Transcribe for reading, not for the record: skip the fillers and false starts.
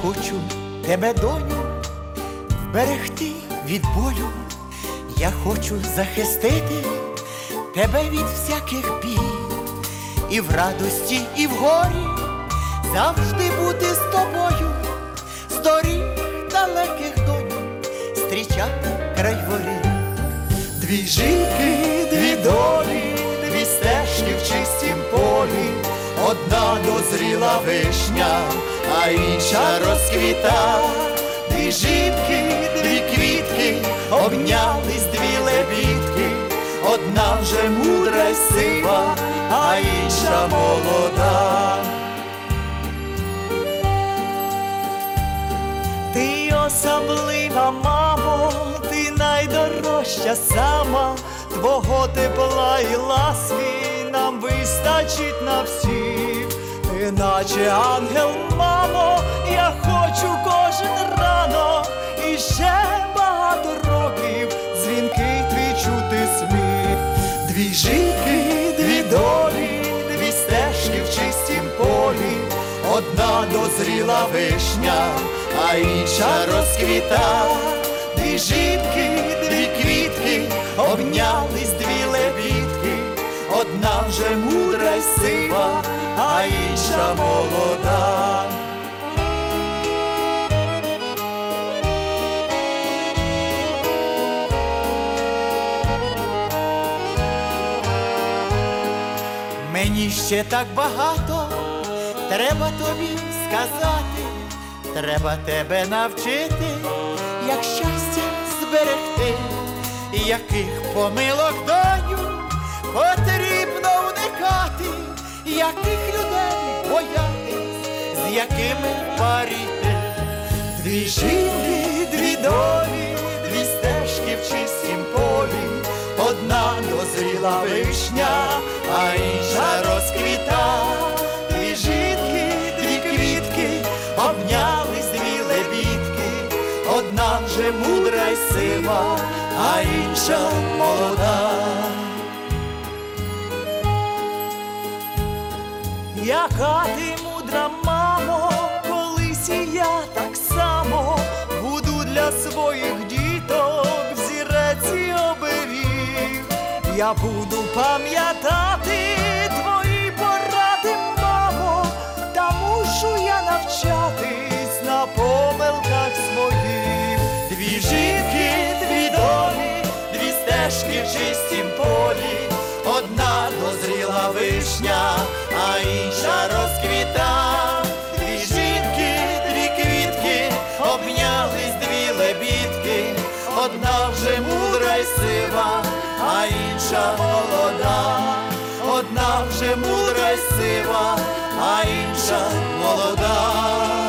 хочу тебе, доню, вберегти від болю. Я хочу захистити тебе від всяких бід, і в радості, і в горі завжди бути з тобою, з доріг далеких, доню, зустрічати край воріт. Дві жінки, дві долі, дві стежки в чистім полі, одна дозріла вишня, а інша розквіта. Дві жінки, дві квітки, обнялись дві лебідки, одна вже мудра й сива, а інша молода. Ти особлива, мамо, ти найдорожча сама, твого тепла і ласки нам вистачить на всіх. Ти наче ангел, мамо, я хочу кожен ранок і ще багато років дзвінкий твій чути сміх. Дві жінки, дві долі, дві стежки в чистім полі, одна дозріла вишня, а інша розквіта. Дві жінки, дві квітки, обнялись дві лебідки, одна вже мудра й сива, а інша молода. Мені ще так багато треба тобі сказати, треба тебе навчити, як щастя зберегти, яких помилок, доню, потрібно уникати, яких людей боятись, з якими паріти. Дві жінки, дві долі, дві стежки в чистім полі, одна дозріла вишня, а інша розквіта. Дві жінки, дві квітки, обнялись дві лебідки, одна вже мудра й сива, а інша молода. Яка ти мудра, мамо, колись і я так само буду для своїх діток взірець і оберіг. Я буду пам'ятати твої поради, мамо, та мушу я навчатись на помилках своїх. Дві жінки, дві долі, дві стежки в чистім полі, одна дозріла вишня, а інша розквіта. Дві жінки, дві квітки, обнялись дві лебідки, одна вже мудра й сива, а інша молода. Одна вже мудра й сива, а інша молода.